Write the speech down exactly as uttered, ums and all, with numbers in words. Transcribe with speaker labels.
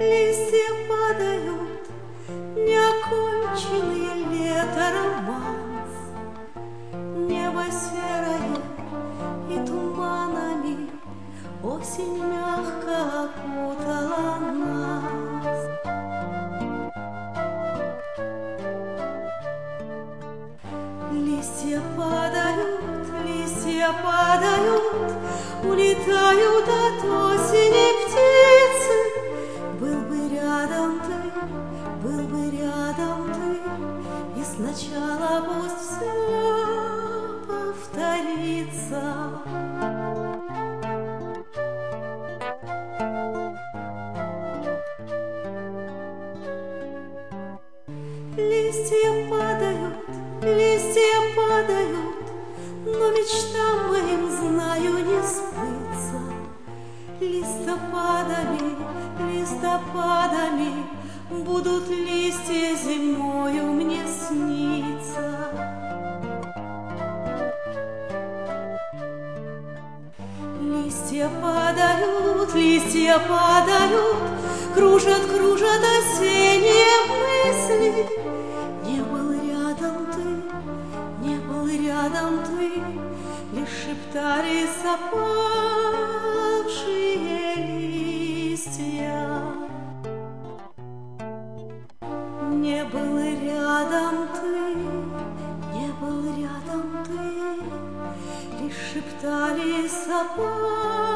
Speaker 1: Листья падают, неоконченный лето романс. Небо серое и туманами осень мягко окутала нас. Листья падают, листья падают, улетают от осени птицы. Был бы рядом ты, был бы рядом ты, и сначала пусть все повторится. Листья падают, листья падают, но мечтам моим, знаю, не сбыться. Листопадами, листопадами будут листья зимою мне сниться. Листья падают, листья падают, кружат, кружат осенние мысли. Не был рядом ты, не был рядом ты, лишь шептались опавшие листья. Не был рядом ты, не был рядом ты, лишь шептались опавшие